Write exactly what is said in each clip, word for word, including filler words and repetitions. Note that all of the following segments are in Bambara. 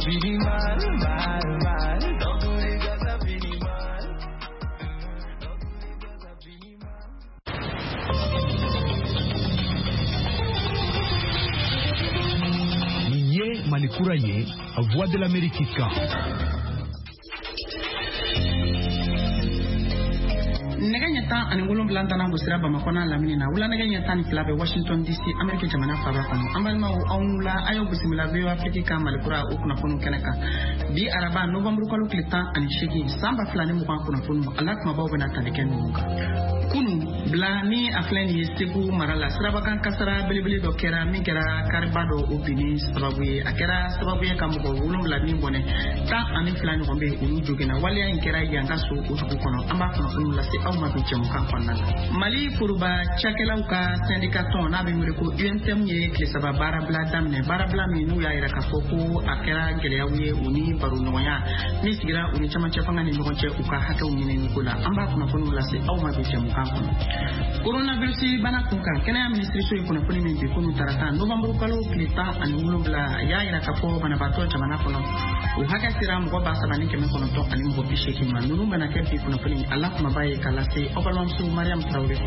finit mal, mal, mal. Dans tous les cas, ça finit mal. Dans tous les cas, ça finit mal. Niye Malikuraye, Voix de l'Amérique. Neganyata ani wolum blantana busira bamakona lamina wala neganyata ni flabe Washington D C America jamana faba kono ambalma o onula ayo busimila be Afrika Malikura okuna fonu keneka bi araba November ko klita ani shigi samba flani mo kan kuna fonu alak mabawo na tadeken muka kunu blani aflani yesteku marala siraba kan kasara belebele do kera min kera karbado opini sababu akera sababu kam ko wolum blani bone ta ani flani ko be ulu jogena wali en kera yanga so utuku kono amba kono fonu la se awma bi jëm kan konala Mali furuba chakelaw ka syndicaton na be wure ko U N T M ye ke sababa barabla damne barabla mi nu ya ira ka foko akera gele yawe uni baru noya ni sigira uni chama chafanga ni ngonche uka haka uni ni kula amba kuna fonu la se awma bi jëm kan kono coronavirus bana kunka kena ministry so kuna foni min be kunu tarata november kalo klita an wulubla ya ira ka fo bana bato jamana kono u haka sira mo ba sabani ke men kono to ani mo bi sheki man nunu bana ke bi kuna foni Allah kuma baye kala se obalon su Mariam Traoré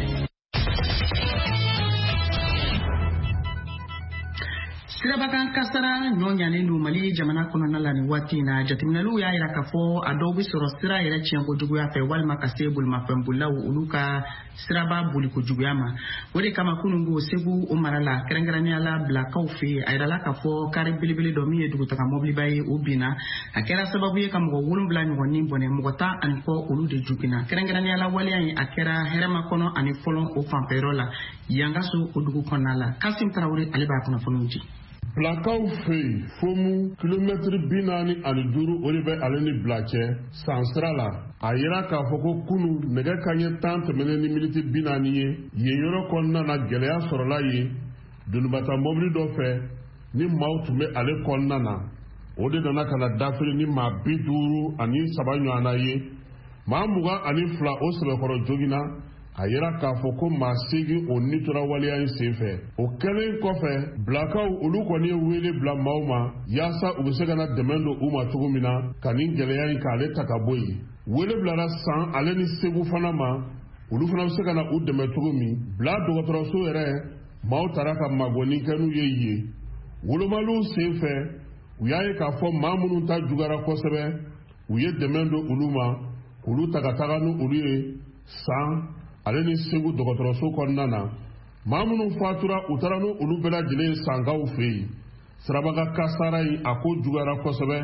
Sirabakan kasara nyonya ne Mali jamana kono nala ni wati na jatimnalu ya ira kafo adobi soro sira ira chiango jugu ya fe wal makase bul mafambula uluka siraba buli ko jugu yama wori kama kunungu segu umarala kerengerani ala blaka ufi ira la kafo kare bilibili do mi edugo taka mobli bayi ubina akera sababu ye kama go wulum bla nygo ni bone mugota anko ulu de jugina kerengerani ala wali ani akera herema kono ani folon o pamperola yanga so odugo konala Kasim Traoré aliba kono fonunji Blakaw fe fomu kilomètre binani ani duru olive aleni blache sansrala ayira ka foko kunu nege kanye tante meneni militi binani ye ye yoro konna na geleya sorola ye dunubata mobili do fe ni mautume ale konna na ode dana kana dafiri ni ma biduru ani sabanyo anaye ma muga ani fla osre koro jogina ayira ka foko masigi onitura wali an sefe o kelen kofe blakaw ulu koni wele bla mauma yasa ubusegana demendo uma tugumina kanin geleya ka ale takaboyi wele bla la san ale ni segu fana ma ulu fana usegana u deme tugumi bla dogotoro so ere mautaraka magoni kanu yeye wulumalu sefe uyaye ka fo mamunu ta jugara kosebe uye demendo uluma ulu takataganu uluye san ale ni segu dogotoroso konnana mamunu fatura utaranu ulu bela jile sangaw fe sirabaga kasara yi ako jugara kosebe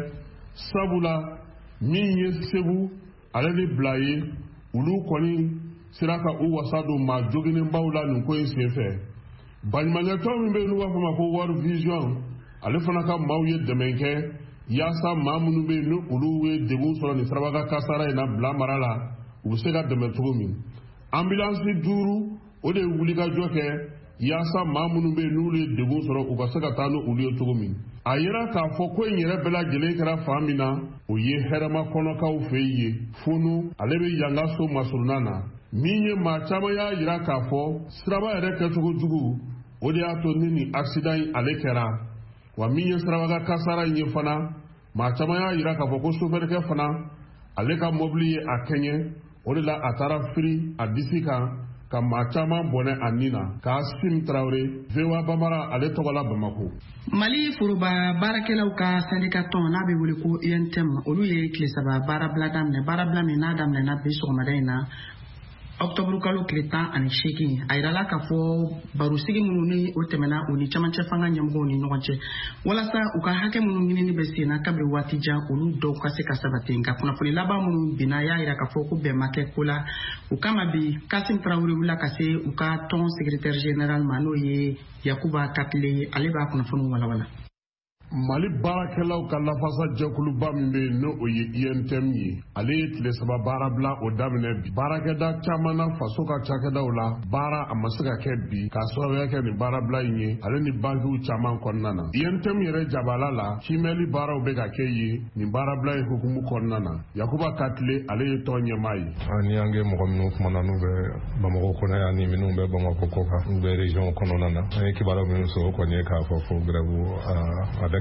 sabula min ye segu ale ni blaye ulu koni siraka u wasadu ma jogini mbawla nunko yin sefe balimanyato min be nuwa fama ko World Vision ale fana ka mawye demenke yasa mamunu be nu ulu we debu soro ni sirabaga kasara yi na bla marala ubusega demetugumi ambulance duru o de wuliga joke yasa mamunu be nule degun soro uga saka tanu uliyo tugumi ayira ka foko nyere bela gele kara famina o ye herama kono ka ufeye funu alebe yanga so masurunana minye ma chama ya yira ka fo sraba ere ketugo jugu o de ato nini accident alekera wa minye sraba ga kasara nye fana ma chama ya yira ka foko soferke fana aleka mobilier akenye odela atara free adisika ka machama bone anina Kasim Traoré vewa bamara ale togola Bamako Mali furuba barakelaw ka syndicaton na be wuli ko U N T M olu ye kile saba barabla damne barabla mi na damne na be so madaina Octobre kalo kleta ani sheki ayirala ka fo baru sigi munu ni o temena uni chamanche fanga nyamgo ni nonche wala sa uka hake munu ngini ni besi na kabri wati ja ulu do kase kasabatenga kuna fuli laba munu bina ya ira ka fo ko be make kula ukama bi Kasim Traoré wala kase uka ton secrétaire général manoye Yakuba Katle aleba kuna funu wala wala Mali barakelaw ka lafasa jakulu ba min be no o ye U N T M ye ale tile saba barabla o damine bi barakeda chamana faso ka chakeda la bara amasaka ke bi ka sowe ke ni barabla ye ale ni banku chaman konnana U N T M yere jabala la chimeli bara be ga ke ye ni barabla ye hukumu konnana Yakuba Katle ale to nyamai ani ange mo ko kuma na no be bamako kona ya ni minu be bamako ko ka be region konnana e ki bara minu so ko ne ka fo fo grabu a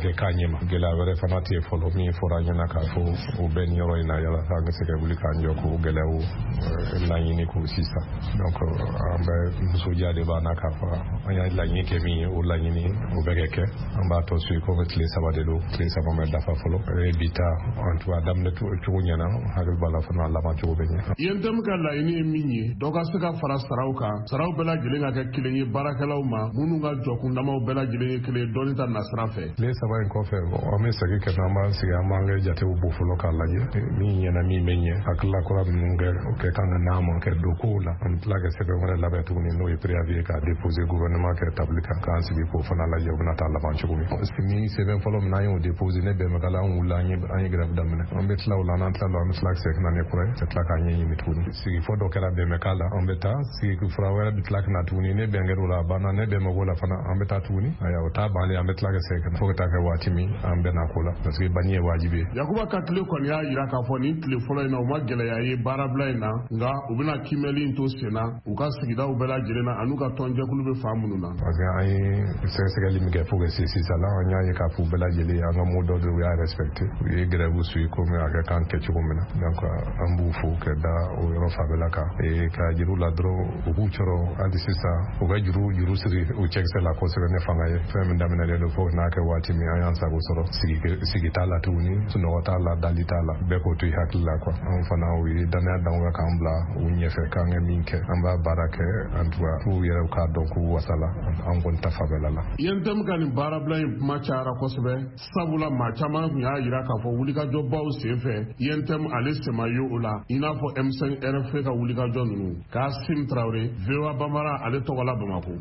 ke kanyema gela were fanati follow me for anyana ka fo o ben yoro ina yala tanga se ke buli kanjo ko gela o la yini ko sisa donc ambe musoja de bana ka fa anya la yini ke mi o la yini o begeke amba to su ko metle sabade do tre sabama dafa follow e bita antu adam ne to to nyana hagal bala fana la ma to be yentem ka la yini minye doga se ka fara sarauka sarau bela gilenga ke kilenye barakalaw ma munu ga jokunda ma bela gilenye kile donita nasra fe le saba en ko fe o me sagi ke na ma siga manga jate u bufulo ka la mi nyana mi menye akla ko ram nge o ke kan na mo ke do ko la an plaga se be wala la betu ni no e préavis ka déposer gouvernement ke tablika kan si bi ko fana la yob na ta la man chugo mi se ben folo na yo déposer ne be makala on wula nyi an grave damne on bet la wala na ta la on flag se na ne ko se tla ka nyi mi tuni si fo do kala be makala on beta si ku fra wala bit lak na tuni ne be ngero la bana ne be mo wala fana on beta tuni aya o ta ba le on bet la se kan fo ta ka watimi an be na kola parce que banye wajibe yakuba katle ko ya yira ka fo ni tele folo ina o magele ya ye barabla ina nga ubina kimeli into sena uka sigida ubela jirena anuka tonje kulube famunu na parce que ay se se gali mi ke fo ke si si sala anya ye ka fu bela jele anga modo de ya respecter ye grève su ko me aga kan ke chugumena donc ambu fu ke da o yo fa bela ka e ka jiru la dro ubu choro andi sisa o ga juru juru siri o check se la ko se ne fanga ye fem ndamena le do fo na ke wati mi ayan sa go soro sigi sigi tala tuni suno wata la dalita la be ko tu hakla ko on fana wi dana danga kambla o nyefe kan minke amba barake antwa fu yere ka donc wasala an gon tafabela la yentem kan barabla ma chara ko sebe sabula ma chama ya yira ka fo wuli ka jobba o sefe yentem aliste mayo ola ina fo M cinq R F ka wuli ka jonu ka sim Traoré vewa bamara ale to wala Bamako.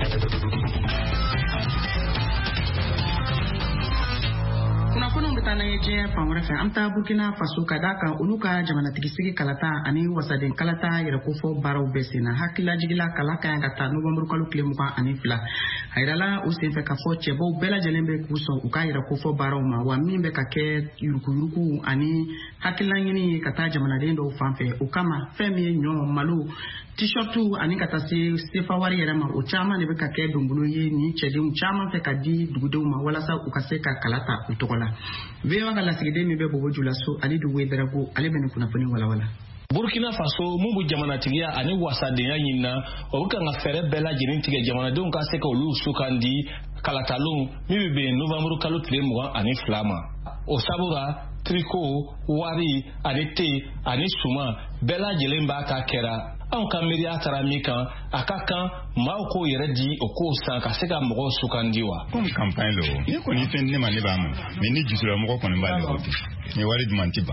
kuna kuna mbitana yeje pamore fe amta Burkina Faso kadaka uluka jamana tigisigi kalata ani wasaden kalata yere kofo baraw besina hakila jigila kalaka ya kata November kalu klemuka ani fila hayrala usefe kafo chebo bela jelembe kuso uka yere kofo baraw ma wa mimbe kake yuruku yuruku ani hakila ngini kata jamana dendo fanfe ukama femi nyo malu t-shirtu ani kata se sefa wari yere ma uchama ne be kake dumbulu ye ni chede uchama fe kadi dugudu ma wala sa ukaseka kalata utokola vewa kala sigide mi be bobo julaso ali du wedarago ali ben kuna fani wala wala Burkina Faso mubu jamana tigia ani wasa de yanyina obuka nga fere bela jirin tiga jamana de onka seka olu sukandi kalatalon mi be November kalu tremo ani flama osabura triko wari anete ani suma bela jelemba ka kera an ka meri atara mika akaka mauko yere di oko san ka seka mogo sukandiwa comme campagne lo ni ko ni fen ne ma ne ba mu me ni jisura mogo ko ne ba le oti ni wari di mantiba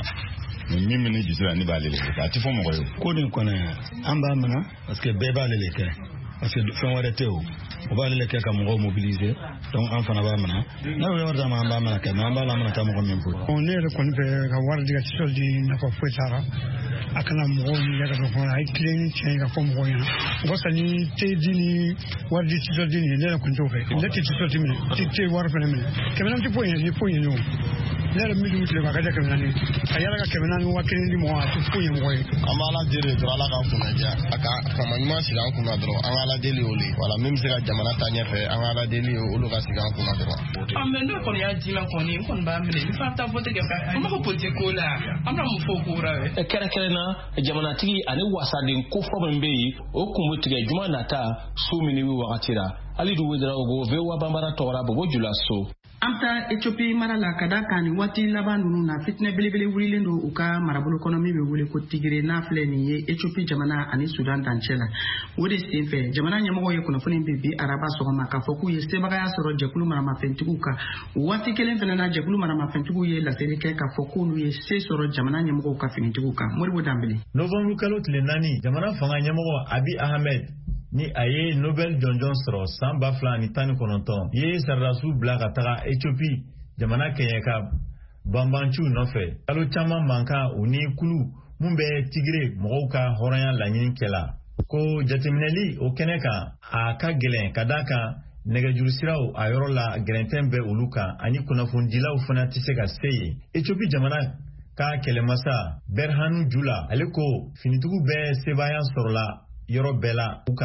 ni mi ni jisura ni ba le ka ti fo mogo yo ko ni ko ne amba mana parce que be ba le le ke parce que fen wara teo o ba le ke ka mogo mobiliser donc en fana ba mana na we warta ma amba mana ke na amba la mana ta mogo mempo on ne ko ni fe ka wara diga ci soldi na ko fo sara akana mogo ni ya ka ko ay clean chain ka ko mogo ya ko sani te dini war di ci soldi ni ne ko njo fe le ti ci soldi mi ti te war fa mi ke menam ti po ni po ni no ne mi du le ka ka ke menani ayala ka ke menani wa ke ni mo atu po ni mogo amala dire dro ala ka ko na ja aka kama ni ma sigan ko na dro ala deli oli wala même se ka jamana ta nya fe ala deli olu ka sigan ko na dro ambe ndo ko ya jima ko ni ko ba mi ni fa ta vote ke ka ma ko politiko la amra mu fo ko ra e kere kere na jamana tigi ani wasa de ko fo bembe yi o kumbu tiga juma nata su mini wi wakatira ali du wedra ogo vewa bambara tora bobo julaso amta Ethiopia marala kadaka ni wati labandu na fitne belebele wulilendo uka marabulu economy be wule ko tigire na fleni ye Ethiopia jamana ani Sudan tanchela wodi stefe jamana nyamo ye kuna funi bibi araba so ma ka foku ye sebaga ya soro jekulu marama fentikuka wati kelen fena na jekulu marama fentiku ye la serike ka foku nu ye se soro jamana nyamo ka fentikuka mori wodambele novembre kalot le nani jamana fanga nyamo Abiy Ahmed ni aye Nobel John John Sro samba flani tani kononton ye sarasu blaga taga Ethiopie jamana Kenya ka bambanchu nofe alo chama manka uni kulu mumbe tigre moka horanya lanyin kela ko jatemineli o keneka aka gelen kadaka nega jurusirao ayoro la grentembe uluka ani kuna fundila ufana tiseka seye Ethiopie jamana ka kelemasa Berhanu Jula aliko finitugu be sebayan sorla yoro bela uka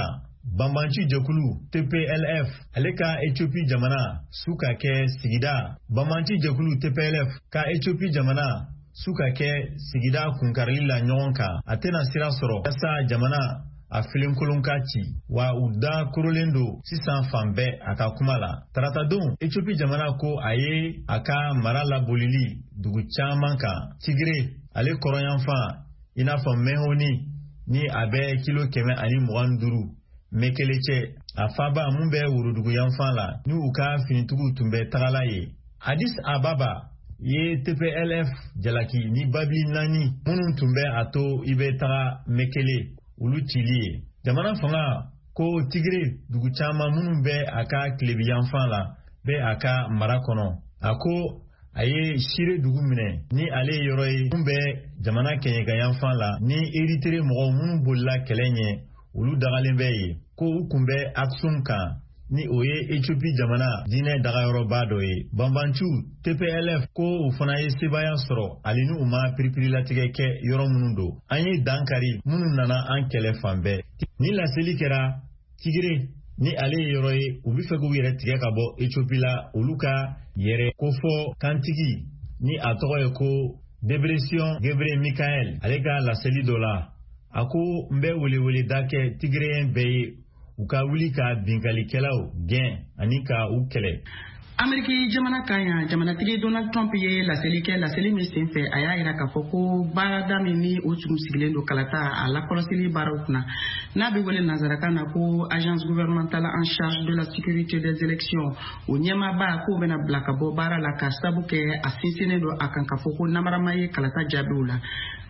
Bambanci Jekulu T P L F ale ka Ethiopie jamana suka kɛ sigida. Bambanci Jekulu T P L F ka Ethiopie jamana suka kɛ sigida kunkarili la ɲɔgɔn kan. A tɛna sira sɔrɔ yasa jamana a filenkolon ka ci wa u da korolen do sisan fan bɛɛ a ka kuma la. Tarata don Ethiopie jamana ko a ye a ka mara labolili dugu caman kan. Tigre ale kɔrɔyanfan i n'a fɔ Mehoni ni a bɛ kilo kɛmɛ ani mugan duuru Mekele cɛ a faba mun bɛ worodugu yanfan la ni u ka finitugu tun bɛ tagala ye. Addis Ababa ye T P L F jalaki ni babi nani minnu tun bɛ a to i bɛ taga Mekele olu cili ye. Jamana fanga ko Tigre dugu caman minnu bɛ a ka tilebi yanfan la bɛ a ka mara kɔnɔ. A ko a ye Shire dugu minɛ ni ale yɔrɔ ye mun bɛ jamana kɛɲɛka yanfan la ni Eritere mɔgɔw minnu bolila kɛlɛ ɲɛ olu dagalen bɛ ye ko u kun bɛ Aksum kan ni o ye Ethiopie jamana diinɛ dagayɔrɔba dɔ ye. Bambancu T P L F ko u fana ye sebaya sɔrɔ ali ni u ma piripirilatigɛ kɛ yɔrɔ minnu don. An ye dankari minnu nana an kɛlɛ fan bɛɛ. Ni laseli kɛra Tigre ni ale ye yɔrɔ ye u bi fɛ k'u yɛrɛ tigɛ ka bɔ Ethiopie la olu ka yɛrɛ kofɔ kantigi ni a tɔgɔ ye ko Debretsion Gebre Mikael ale ka laseli dɔ la. A ko n bɛ welewele da kɛ Tigreyɛn bɛɛ ye u ka wuli ka binkalikɛlaw gɛn ani ka u kɛlɛ. Ameriki jamana kan yan jamanatigi Donald Trump ye laseli kɛ laseli min sen fɛ a y'a yira k'a fɔ ko baarada min ni o tun sigilen don kalata a lakɔlɔsili baaraw kunna n'a bɛ wele nanzarakan na ko agence gouvernementale en charge de la sécurité des élections o ɲɛmaaba k'o bɛna bila ka bɔ baara la ka sabu kɛ a sinsinnen don a kan k'a fɔ ko namarama ye kalata jaabiw la.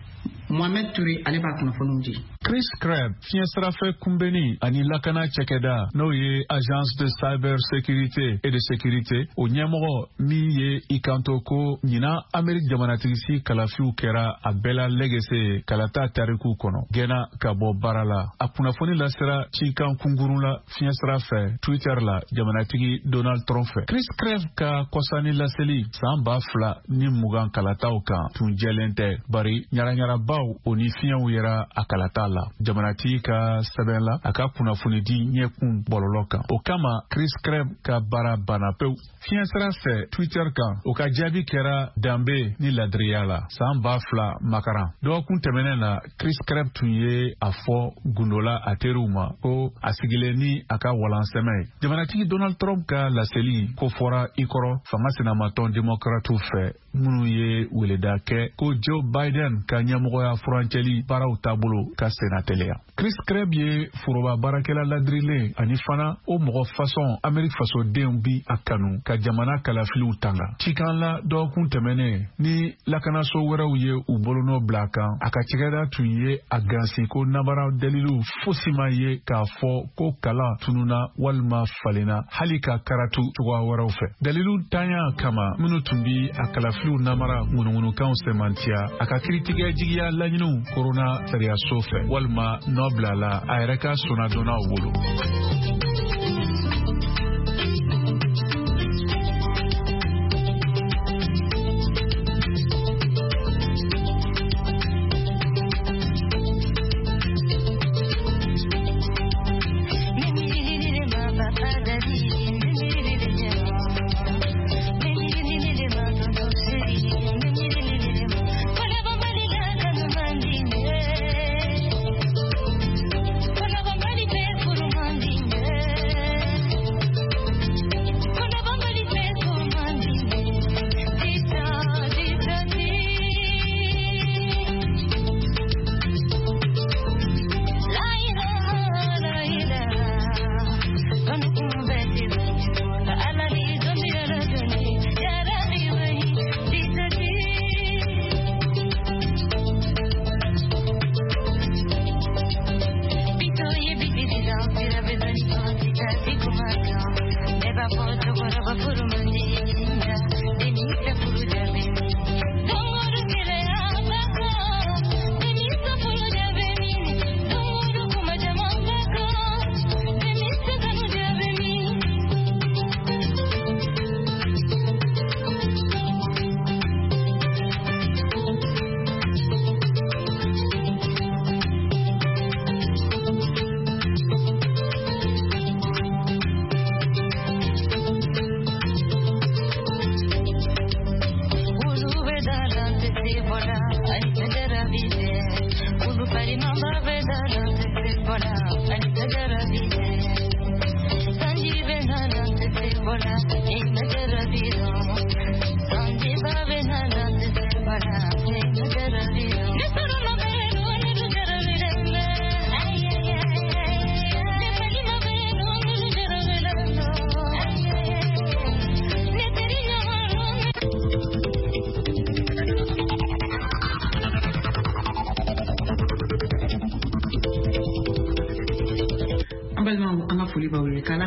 Mohamed Touré ale b'a kunnafoniw di. Chris Krebs fiɲɛsirafɛ kunbɛnni ani lakana cɛkɛda n'o ye agence de cyber sécurité et de sécurité o ɲɛmɔgɔ min ye i kanto ko ɲina Amérique jamanatigisi kalafiw kɛra a bɛɛ la lɛgɛse kalata tariku kɔnɔ gɛnna ka bɔ baara la. A kunnafoni lasera cikan kunkurun la fiɲɛsira fɛ Twitter la jamanatigi Donald Trump fɛ. Chris Krebs ka kɔsani laseli san ba fila ni mugan kalataw kan tun jɛlen tɛ bari ɲaraɲaraba o ni fiɲɛw yɛra a kalata la. Jamanatigi ka sɛbɛn la a ka kunnafoni di ɲɛkun bɔlɔlɔ kan. O kama Chris Krebs ka baara banna pewu. Fiɲɛsira fɛ Twitter kan o ka jaabi kɛra danbe ni ladiriya la san ba fila makaran. Dɔgɔkun tɛmɛnen na Chris Krebs tun ye a fɔ gundola a teriw ma ko a sigilen ni a ka walansɛmɛ ye. Jamanatigi Donald Trump ka laseli ko fɔra i kɔrɔ fanga senamatɔn démocrate fɛ minnu ye weleda kɛ ko Joe Biden ka ɲɛmɔgɔya furancɛli baaraw taabolo ka senna teliya. Chris Krebs ye foroba baarakɛla ladirilen ani fana o mɔgɔ fasɔn Amérique fasodenw bi a kanu ka jamana kalafiliw tanga. Cikan la dɔgɔkun tɛmɛnen ni lakanaso wɛrɛw ye u bolonɔ bila kan a ka cɛkɛda tun ye a gansi ko nabara dalilu fosi ma ye k'a fɔ ko kala tununa walima falenna hali ka karatu cogoya wɛrɛw fɛ. Dalilu tanya kama minnu tun bi a kalafiliw namara ŋunuŋunukanw sɛmantiya a ka kiritigɛ jigiya laɲiniw korona sariyaso fɛ walima nɔ bilala a yɛrɛ ka sonnadonnaw bolo. Mandingue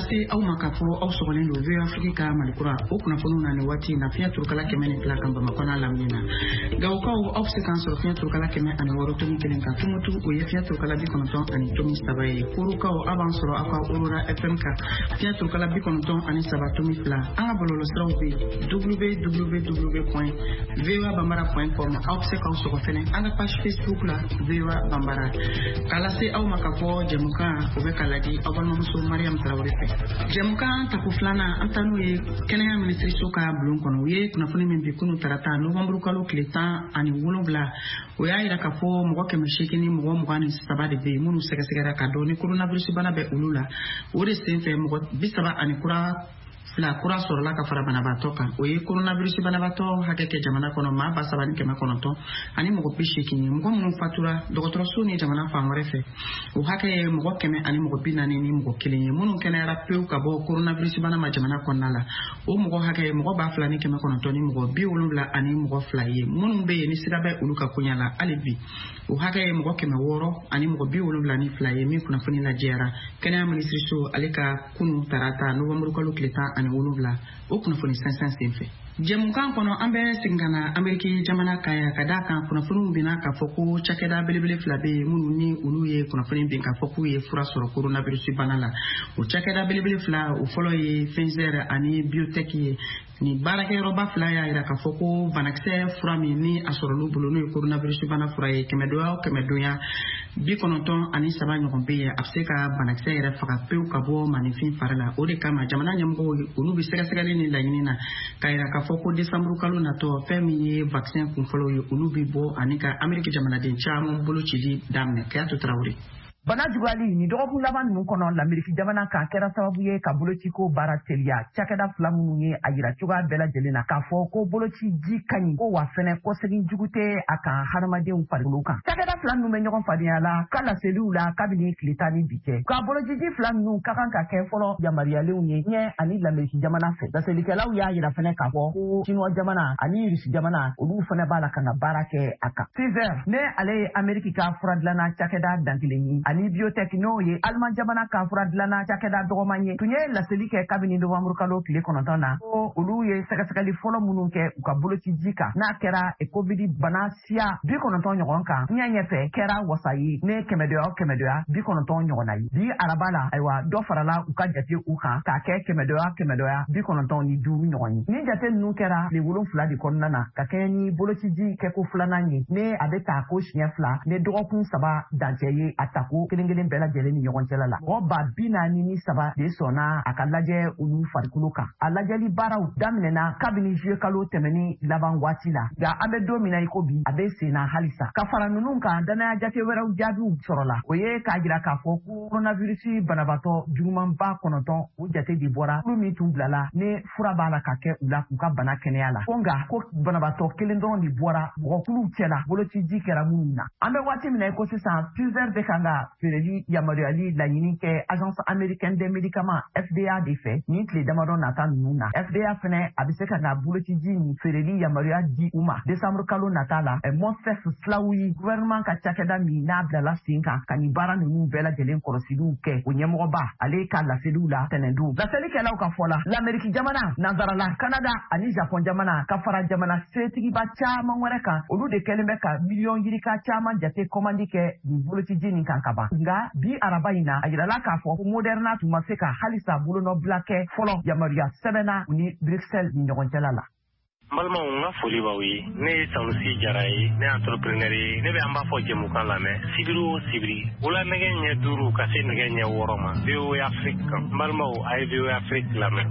lase aw ma k'a fɔ aw sɔgɔlen don V O A Afrique ka malikura o kunnafoniw na ni waati na fiɲɛ turukala kɛmɛ ni fila kan Bamakɔ n'a lamini na Gawokaw aw bɛ se k'an sɔrɔ fiɲɛ turukala kɛmɛ ani wɔɔrɔ tomi kelen kan Tumutu o ye fiɲɛ turukala bi kɔnɔntɔn ani tomi saba ye Korokaw aw b'an sɔrɔ aw ka Aurora F M kan fiɲɛ turukala bi kɔnɔntɔn ani saba tomi fila an ka bɔlɔlɔsiraw bɛ w w w point v o a bambara point com aw bɛ se k'aw sɔgɔ fɛnɛ an ka page Facebook la V O A Bambara k'a lase aw ma k'a fɔ jɛmukan o bɛ ka ladi aw balimamuso Mariam Tarawele fɛ jɛmukan tako filanan an taa n'o ye kɛnɛya minisiriso ka bulon kɔnɔ u ye kunnafoni min bi kunu tarata nɔwanburu kalo tile tan ani wolonwula o y'a jira k'a fɔ mɔgɔ kɛmɛ seegin ni mɔgɔ mugan ni saba de bɛ yen minnu sɛgɛsɛgɛra ka dɔn ni coronavirus bana bɛ olu la o de senfɛ mɔgɔ bi saba ani kura fila kura sɔrɔla ka fara banabaatɔ kan o ye coronavirus banabaatɔ hakɛ kɛ jamana kɔnɔ maa ba saba ni kɛmɛ kɔnɔntɔn ani mɔgɔ bi seegin ye mɔgɔ minnu fatura dɔgɔtɔrɔso ni jamana fan wɛrɛ fɛ o hakɛ ye mɔgɔ kɛmɛ ani mɔgɔ bi naani ni mɔgɔ kelen ye minnu kɛnɛyara pewu ka bɔ coronavirus bana ma jamana kɔnɔna la o mɔgɔ hakɛ ye mɔgɔ ba fila ni kɛmɛ kɔnɔntɔn ni mɔgɔ bi wolonwula ani mɔgɔ fila ye minnu bɛ yen ni sira bɛ olu ka koɲa la hali bi o hakɛ ye mɔgɔ kɛmɛ wɔɔrɔ ani mɔgɔ bi wolonwula ni fila ye min kunnafoni lajɛyara kɛnɛya minisiriso ale ka kunu tarata nɔwanburu kalo tile tan ani wolonwula o kunnafoni sɛnsɛn senfɛ jɛmukan kɔnɔ an bɛ segin ka na Ameriki jamana kan yan ka d'a kan kunnafoniw bɛna k'a fɔ ko cakɛda belebele fila bɛ yen minnu ni olu ye kunnafoni bin k'a fɔ k'u ye fura sɔrɔ coronavirus bana la o cakɛda belebele fila o fɔlɔ ye Pfizer ani Biotech ye ni baarakɛyɔrɔba fila y'a jira k'a fɔ ko banakisɛ fura min ni a sɔrɔlu bolo n'o ye coronavirus bana fura ye kɛmɛdonya o kɛmɛdonya bi kɔnɔntɔn ani saba ɲɔgɔn bɛ yen a bɛ se ka banakisɛ yɛrɛ faga pewu ka bɔ maninfin fari la o de kama jamana ɲɛmɔgɔw olu bɛ sɛgɛsɛgɛli ni laɲini na k'a jira k'a fɔ ko desanburu kalo natɔ fɛn min ye vaccin kunfɔlɔw ye olu bɛ bɔ ani ka Ameriki jamanaden caman bolocili daminɛ Kayatu Tarawele. Bana juguyali ni dɔgɔkun laban ninnu kɔnɔ l'Ameriki jamana kan kɛra sababu ye ka bolociko baara teliya cakɛda fila minnu ye a yira cogoya bɛɛ lajɛlen na k'a fɔ ko boloci ji ka ɲi ko wa fɛnɛ kɔsegin jugu tɛ a kan hadamadenw farikolo kan cakɛda fila ninnu bɛ ɲɔgɔn fadenya la ka laseliw la kabini tile tan ni bi cɛ ka bolociji fila ninnu ka kan ka kɛ fɔlɔ yamaruyalenw ye ɲɛ ani l'Ameriki jamana fɛ laselikɛlaw y'a yira fɛnɛ k'a fɔ ko Chinois jamana ani Rusi jamana olu fɛnɛ b'a la ka na baara kɛ a kan Pfizer ne ale ye Ameriki ka fura dilanna cakɛda dankelen ye ani Biotech n'o ye Alman jamana ka fura dilanna cakɛda dɔgɔman ye tun ye laseli kɛ kabini nɔwanburu kalo tile kɔnɔntɔn na ko olu ye sɛgɛsɛgɛli fɔlɔ minnu kɛ u ka boloci ji kan n'a kɛra covid bana siya bi kɔnɔntɔn ɲɔgɔn kan ɲɛ ɲɛfɛ kɛra wasa ye ne kɛmɛdoya o kɛmɛdoya bi kɔnɔntɔn ɲɔgɔn na ye bi araba la ayiwa dɔ farala u ka jate u kan k'a kɛ kɛmɛdoya kɛmɛdoya bi kɔnɔntɔn ni duuru ɲɔgɔn ye ni jate ninnu kɛra tile wolonfila de kɔnɔna na ka kɛɲɛ ni boloci ji kɛko filanan ye ne a bɛ ta ko siɲɛ fila ne dɔgɔkun saba dancɛ ye a tako kelen kelen bɛɛ lajɛlen ni ɲɔgɔn cɛla la mɔgɔ ba bi naani ni saba de sɔnna a ka lajɛ olu farikolo kan a lajɛli baaraw daminɛna kabini juye kalo tɛmɛni laban waati la nka an bɛ don min na i ko bi a bɛ sen na halisa ka fara ninnu kan danaya jate wɛrɛw jaabiw sɔrɔla o ye k'a jira k'a fɔ ko coronavirus banabaatɔ jugumanba kɔnɔntɔn o jate de bɔra olu min tun bilala ne fura b'a la ka kɛ u la k'u ka bana kɛnɛya la ko nka ko banabaatɔ kelen dɔrɔn de bɔra mɔgɔkuluw cɛla boloci ji kɛra minnu na an bɛ waati min na i ko sisan Pfizer bɛ kan ka feereli yamaruyali laɲini kɛ agence américaine des médicaments F D A de fɛ nin tile damadɔ nata ninnu na F D A fɛnɛ a bɛ se ka na boloci ji ni feereli yamaruya di u ma desanburu kalo nata la Monsef Slaoui gouvernement ka cakɛda min n'a bilala sen kan ka nin baara ninnu bɛɛ lajɛlen kɔlɔsiliw kɛ o ɲɛmɔgɔba ale ka laseliw la tɛnɛndon laselikɛlaw ka fɔ la l'Amérique jamana nanzarala Canada ani Japon jamana ka fara jamana setigiba caman wɛrɛ kan olu de kɛlen bɛ ka miliyɔn yirika caman jate kɔmandi kɛ nin boloci ji nin kan ka ban nka bi araba in na a yirala k'a fɔ ko Moderna tun ma se ka halisa bolonɔbila kɛ fɔlɔ yamaruya sɛbɛnna u ni Bruxelles ni ɲɔgɔn cɛla la. N balimaw n ka foli b'aw ye ne ye Sanusi Jara ye ne ye entrepreneur ye ne bɛ an b'a fɔ jɛmukan lamɛn sibiri o sibiri wula nɛgɛ ɲɛ duuru ka se nɛgɛ ɲɛ wɔɔrɔ ma V O A Afrique kan n balimaw a ye V O A Afrique lamɛn.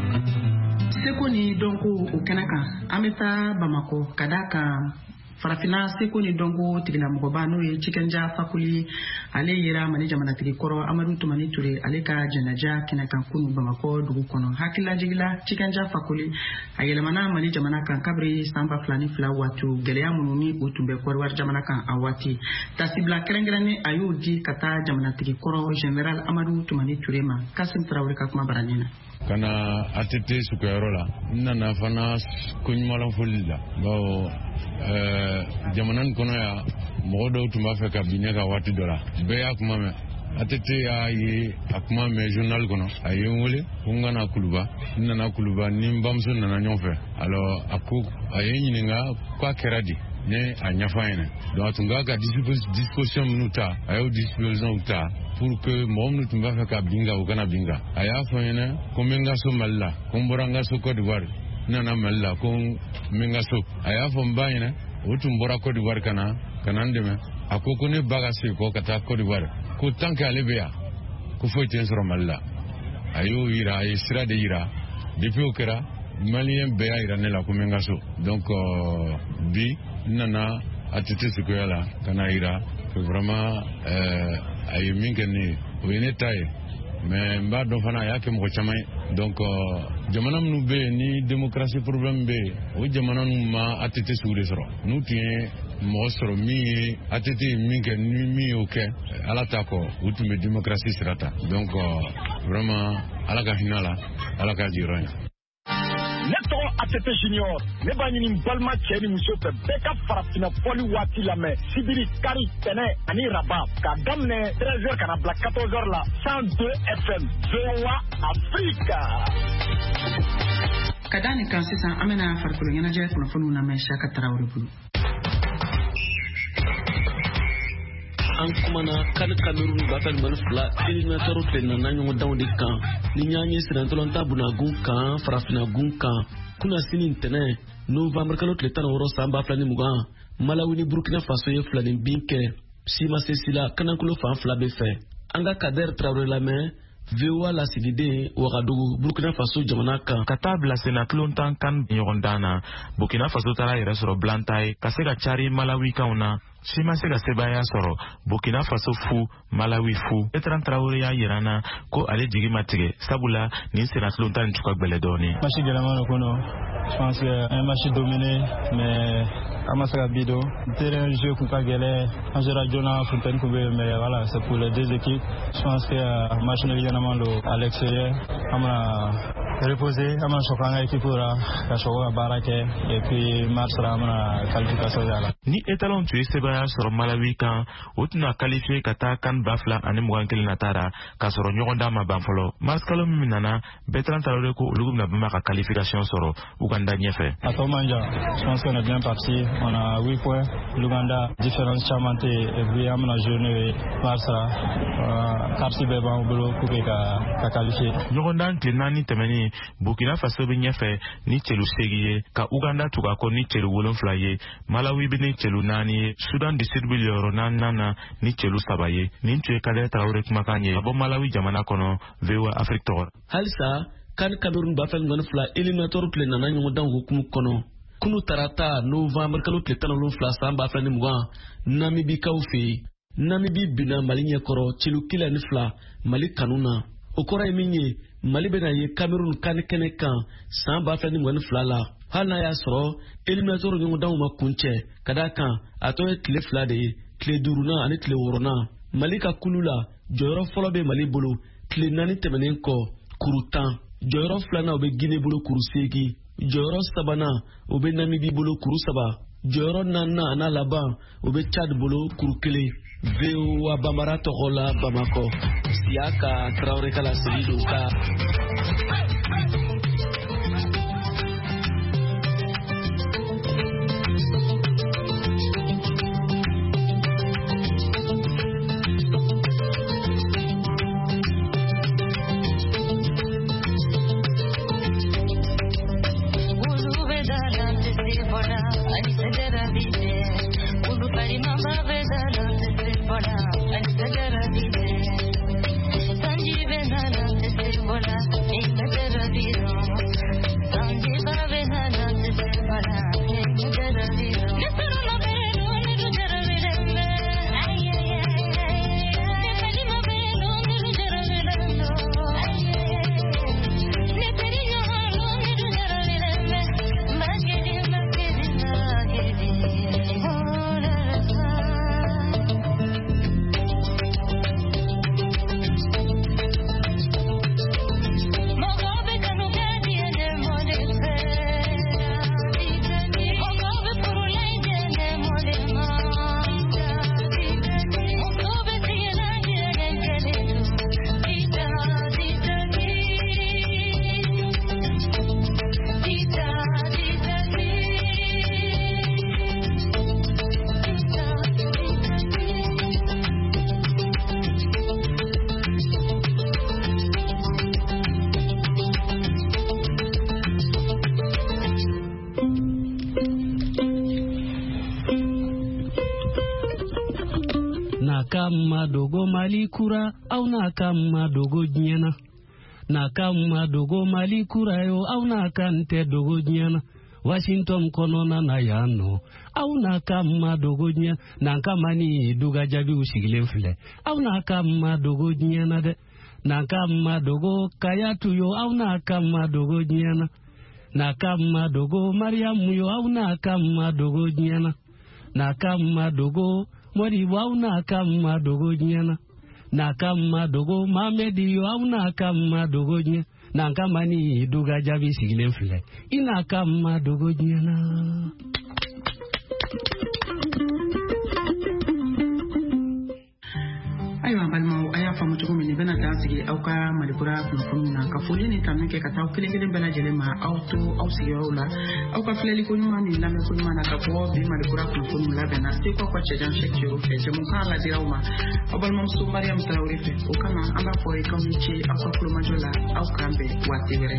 Seko ni dɔnko o kɛnɛ kan an bɛ taa Bamakɔ ka d'a kan farafina seko ni dɔnko tigilamɔgɔba n'o ye Cikɛnja Fakoli ale yera Mali jamanatigi kɔrɔ Amadu Tumani Ture ale ka jɛnaja kɛnɛ kan kunu Bamakɔ dugu kɔnɔ hakililajigila Cikɛnja Fakoli a yɛlɛmana Mali jamana kan kabiri san ba fila ni fila waati gɛlɛya minnu ni o tun bɛ Kɔriwari jamana kan a waati tasibila kɛrɛnkɛrɛnnen a y'o di ka taa jamanatigi kɔrɔ Général Amadu Tumani Ture ma Kasim Tarawele ka kuma baranin na. Kana A T T sukuyɔrɔ la n nana fana koɲumanlafoli la bawo jamana in kɔnɔ yan mɔgɔ dɔw tun b'a fɛ ka bin ne ka waati dɔ la bɛɛ y'a kuma mɛn atete y'a ye a kuma mɛn journal kɔnɔ a ye n wele ko n kana kuluba n nana kuluba ni n bamuso nana ɲɔgɔn fɛ alors a ko a ye n ɲininka k'a kɛra di ne a ɲɛfɔ an ɲɛna donc a tun ka ka disposition minnu ta a y'o disposition ta pour que mɔgɔ minnu tun b'a fɛ ka bin kan u kana bin kan a y'a fɔ n ɲɛna ko n bɛ n ka so Mali la ko n bɔra n ka so Côte d'Ivoire n nana Mali la ko n bɛ n ka so a y'a fɔ n ba ɲɛna o tun bɔra Côte d'Ivoire ka na ka na n dɛmɛ a ko ko ne ba ka segin kɔ ka taa Côte d'Ivoire ko tant que ale bɛ yan ko foyi tɛ n sɔrɔ Mali la a y'o yira a ye sira de yira depuis o kɛra maliyɛn bɛɛ y'a yira ne la ko n bɛ n ka so donc euh, bi n nana A T T Sequoia la ka na yira que vraiment euh, a ye min kɛ ne ye o ye ne ta ye mais n b'a dɔn fana a y'a kɛ mɔgɔ caman ye donc euh, jamana minnu bɛ yen ni démocratie problème bɛ yen o jamana ninnu ma A T T sugu de sɔrɔ n'u tun ye mɔgɔ sɔrɔ min ye A T T ye min kɛ ni min y'o kɛ ala ta kɔ u tun bɛ démocratie sira ta donc euh, vraiment ala ka hinɛ la ala ka jiyɔrɔ ye. Ne tɔgɔ A T T Junior ne b'a ɲini n balima cɛ ni muso fɛ bɛɛ ka farafinna fɔli waati lamɛn sibiri kari tɛnɛ ani raba k'a daminɛ treize heures ka na bila quatorze heures la cent deux F M V O A Afrique. Ka da nin kan sisan an bɛna farikolo ɲɛnajɛ kunnafoniw lamɛn Saka Tarawele bolo. An kumana kan Cameroun bafel man fila éliminateur tile na ɲɔgɔn danw de kan ni ɲaɲe sirantolon ta bunagun kan farafina gun kan kuna sini ntɛnɛ novembre kalo tile tan wɔɔrɔ san ba fila ni mugan Malawi ni Burkina Faso ye fila ni bin kɛ sima sesila kanankolo fan fila bɛ fɛ an ka Kader Traoré lamɛn V O A lasigiden Ouagadougou Burkina Faso jamana kan ka taa bila sena kilon tan kan ɲɔgɔn dan na Burkina Faso taara yɛrɛ sɔrɔ blantaye ka se ka cari Malawi kanw na si ma se ka sebaya sɔrɔ Burkina Faso fu Malawi fu Bertrand Traoré y'a yira n na ko ale jigi ma tigɛ sabula nin sena kilon tan ni cogoya gwɛlɛ dɔɔni. Match gɛlɛman dɔ kɔnɔ je pense que un match dominé mais an ma se ka bi don terrain jeu kun ka gɛlɛ an sera joona funtɛni kun bɛ yen mais voilà c'est pour les deux équipes je pense que match ne ɲɛnama don à l'extérieur an bɛna reposer an bɛna sɔrɔ an ka équipe la ka sɔrɔ ka baara kɛ et puis match sera an bɛna qualification y'a la. Ni étalon tun ye sebaya sɔrɔ Malawi kan o tɛna qualifié ka taa kan ba fila ani mugan kelen na taara k'a sɔrɔ ɲɔgɔn dan ma ban fɔlɔ mars kalo min nana Bertrand Traoré ko olu bɛna bɛnba ka qualification sɔrɔ Uganda ɲɛfɛ. A tɔ man jan je pense qu'on est bien parti on a huit points l'Uganda différence caman tɛ yen et puis an bɛna jouer mars la karsi bɛɛ b'an bolo pour que ka ka qualifié. ɲɔgɔn dan tile naani tɛmɛni Burkina Faso bɛ ɲɛfɛ ni cɛlu seegin ye ka Uganda tugu a kɔ ni cɛlu wolonfila ye Malawi bɛ ni cɛlu naani ye Sudan du Sud bɛ yɔrɔ naaninan na ni cɛlu saba ye nin tun ye Kader Traoré kumakan ye ka bɔ Malawi jamana kɔnɔ V O A Afrique tɔgɔ. Halisa kan Cameroun bafel ngani fila éliminateur tile nana ɲɔgɔn dan hukumu kɔnɔ kunu tarata novembre kalo tile tan ni wolonwula san ba fila ni mugan Namibi kaw fɛ Namibi bina Mali ɲɛkɔrɔ cɛlu kelen ni fila Mali kanu na o kɔrɔ ye min ye Mali bɛna ye Cameroun kan kɛnɛ kan san ba fila ni mugan ni fila la hali n'a y'a sɔrɔ éliminateur ɲɔgɔn danw ma kun cɛ ka d'a kan a tɔ ye tile fila de ye tile duurunan ani tile wɔɔrɔnan Mali ka kulu la jɔyɔrɔ fɔlɔ bɛ Mali bolo tile naani tɛmɛnen kɔ kuru tan jɔyɔrɔ filanan o bɛ Guinée bolo kuru seegin jɔyɔrɔ sabanan o bɛ Namibi bolo kuru saba jɔyɔrɔ naaninan a n'a laban o bɛ Tchad bolo kuru kelen. V O A Bambara tɔgɔ la Bamakɔ Siyaka Traoré kala sigi don ka kama dogo Mali kura au na kama dogo nyana na kama dogo Mali kura yo au na kante dogo nyana Washington konona na yano au na kama dogo nyana na kama ni duga jabi usigile file au na kama dogo nyana de na kama dogo kayatu yo au na kama dogo nyana na kama dogo Mariamu yo au na kama dogo nyana na kama dogo Mori au na kama dogo nyana na kama dogo Mamedi yo au na kama dogo nyana na kama ni duga jabi sigile file ina kama dogo nyana. Ayo balma aya famu tuko mini bena dansigi au ka malibura kunfunu na ka foli ni tamme ke kata kelen kelen bela jele ma auto au siyola au ka fleli ko nyuma ni lamme ko nyuma na ka ko bi malibura kunfunu la bena se ko ko chejan shekki o fe jemu kala dirawma au balma su Mariam Traoré fe o kana anda fo e kamu ci au ka fulu majola au kambe wati were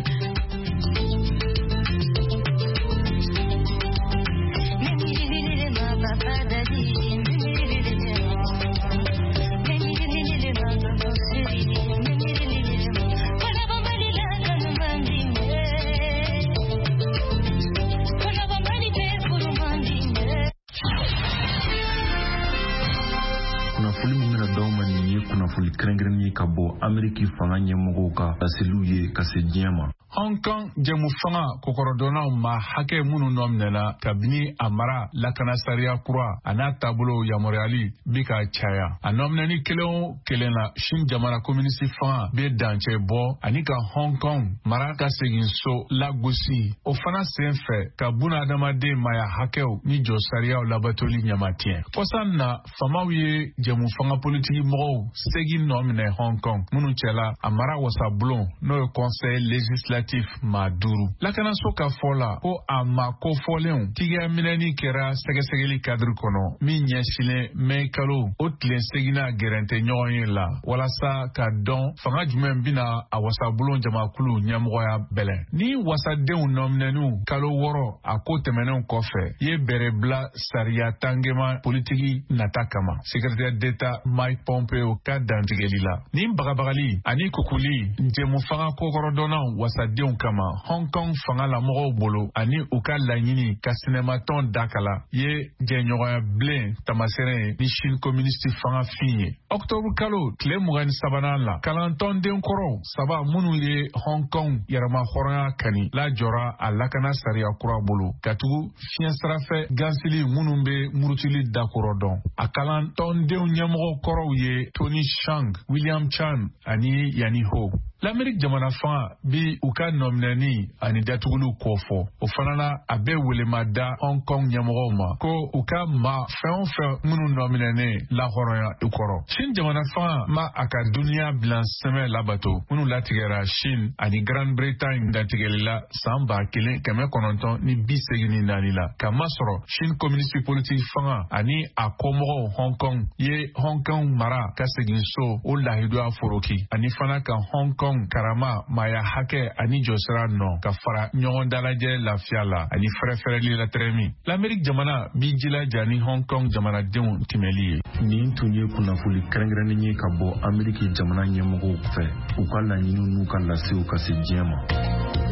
Fuli krengreni kabo Ameriki fanga nyemogo ka asiluye kasejema Hong Kong jemu fanga kokorodona ma hake munu nomnela kabini amara lakana saria kura ana tabulo ya Montreali bika chaya anomneni keleo kelena shin jamana community fanga be danche bo anika Hong Kong mara ka segin so lagosi ofana senfe kabuna adama de maya hakeo ni jo saria labatoli nyamatien kosanna famawiye jemu fanga politiki mo segin nomne Hong Kong munu chela amara wasa blon no conseil législatif Maduru. Lakana soka fola ko ama ko foleon tiga minani kera sege segeli kadru kono mi nyeshile me kalo otle segina gerente nyoyin la wala sa ka don fanga jumen bina awasa bulon jama kulu nyamoya bele ni wasa deun nomnenu kalo woro akote menen kofe ye bere bla saria tangema politiki natakama secrétaire d'état Mike Pompeo ka dantigelila ni bagabagali ani kukuli njemu fanga kokorodona wasa deun kama Hong Kong fanga la mogo bolo ani uka lanyini ka sinematon dakala ye jenyoya blen tamasere ni Chine communiste fanga finye Octobre kalo tle mugani sabana la kalanton den koro saba munu ye Hong Kong yarama horanga kani la jora alakana saria kura bolo katugu fien strafe gansili munumbe murutili dakorodon akalanton den nyamogo koro ye Tony Chang William Chan ani yani ho l'Amérique jamana fanga bi uka nomnani ani datugulu kofo ofanana abe welema da Hong Kong nyamoroma ko uka ma fen fen munu nomnane la horoya ukoro Chine jamana fanga ma aka dunia bilan seme labato munu latigera Chine ani Grande Bretagne datigela samba kelen keme kononton ni bisegini nanila kama soro Chine communiste politique fanga ani akomoro Hong Kong ye Hong Kong mara kasegin so o lahidwa foroki ani fana ka Hong Kong karama maya hake ani josra no kafara nyon dalaje la fiala ani frefere li la tremi l'Amérique jamana bijila jani Hong Kong jamana deun timeli ni tunye kuna fuli krengreni nye kabo Ameriki jamana nyemogo fe ukala nyinu nuka la se ukase jema